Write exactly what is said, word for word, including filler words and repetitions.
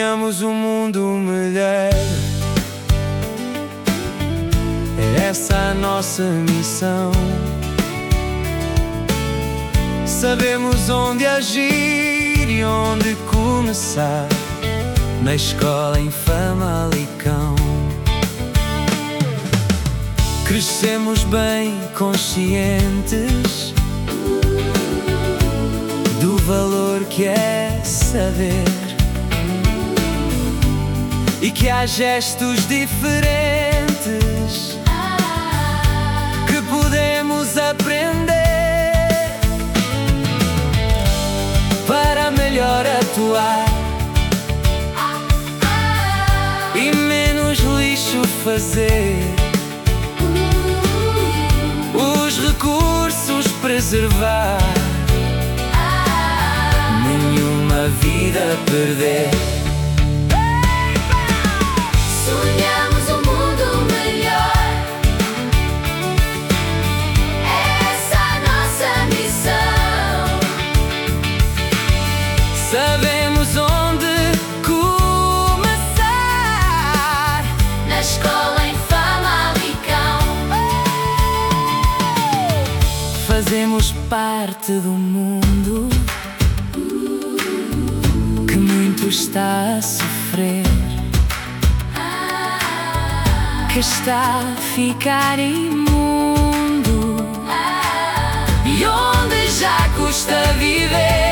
Sonhamos um mundo melhor, é essa a nossa missão. Sabemos onde agir e onde começar, na escola em Famalicão. Crescemos bem conscientes do valor que é saber, e que há gestos diferentes que podemos aprender para melhor atuar e menos lixo fazer, os recursos preservar, nenhuma vida perder. Sonhamos um mundo melhor, essa a nossa missão. Sabemos onde começar, na escola em Famalicão. Fazemos parte do mundo que muito está a sofrer, que está a ficar imundo e onde já custa viver.